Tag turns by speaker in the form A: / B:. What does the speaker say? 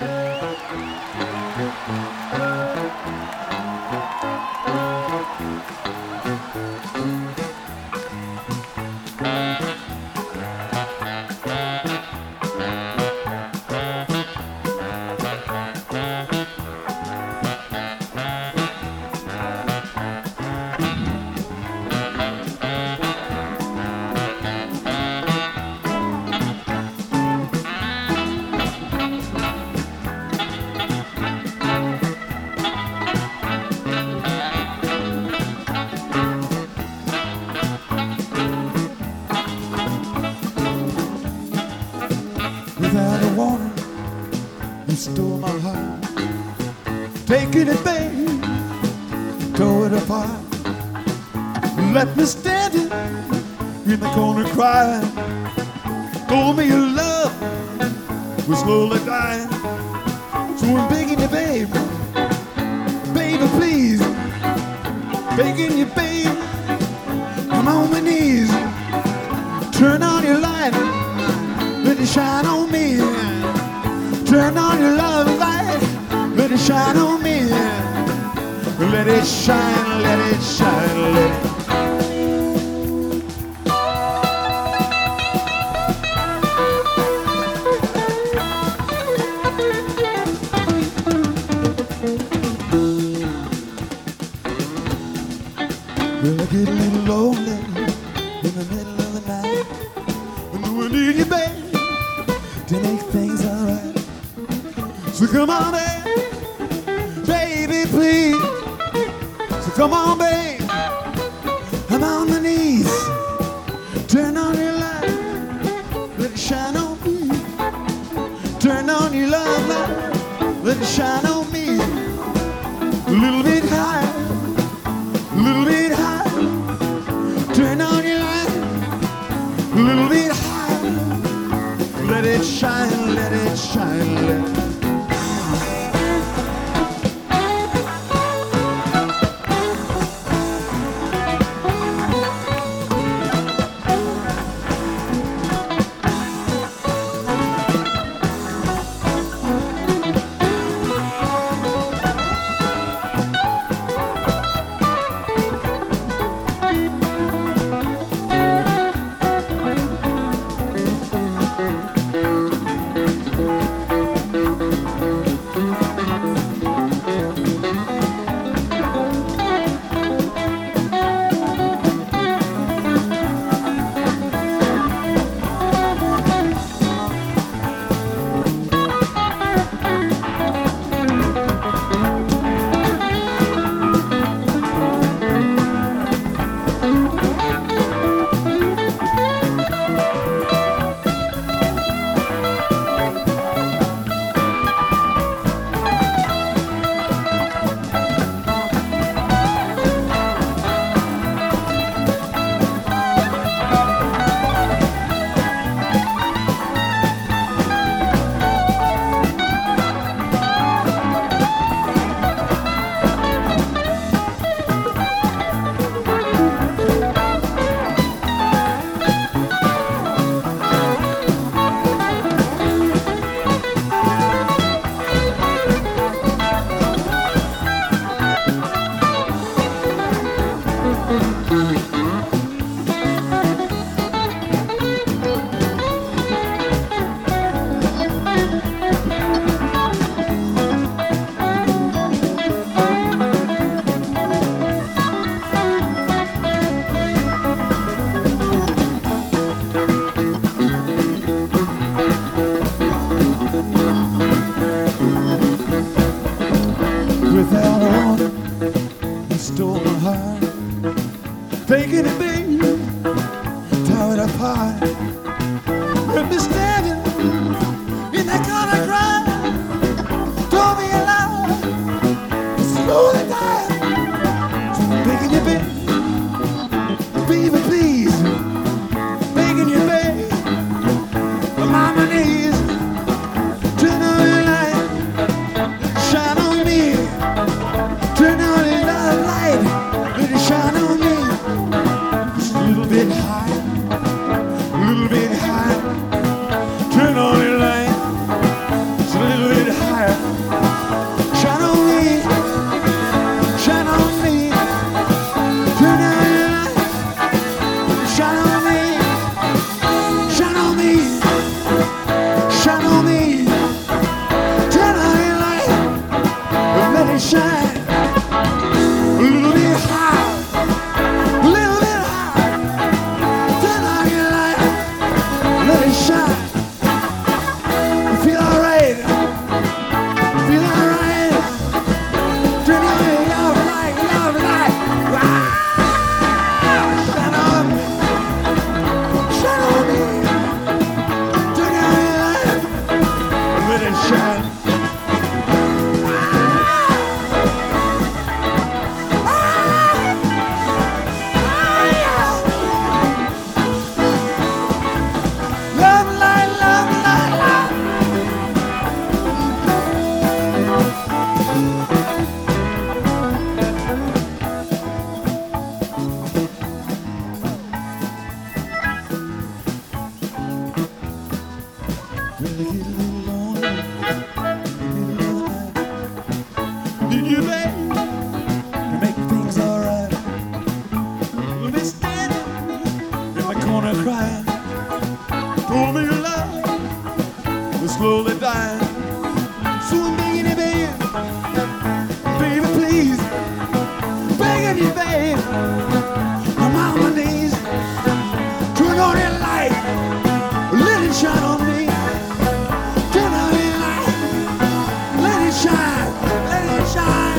A: Without a warning, you stole my heart. Taking it, babe, tore it apart. Left me standing in the corner crying. Told me your love was slowly dying. So I'm begging you, babe, baby, please, begging you, babe, I'm on my knees. Turn on your light, let it shine on me. Turn on your love light, let it shine on me. Let it shine, let it shine, let it. Well, I get a little lonely in the middle of the night. And I need you, babe, to make things alright. So come on, baby, please. So come on, babe, I'm on my knees. Turn on your light, let it shine on me. Turn on your love light, let it shine on me. A little bit higher, a little bit higher. Turn on your light, a little bit higher. Let it shine, let it shine, let it. shine. Love light, love light, love. When I get a little lonely, need you, babe, to make things alright. We'll be standing in the corner crying. Told me your love was slowly dying. So I'm begging you, babe, baby, please, begging you, babe, I'm on my knees. Turn on that light, let it shine on me. Turn on that light, let it shine, let it shine.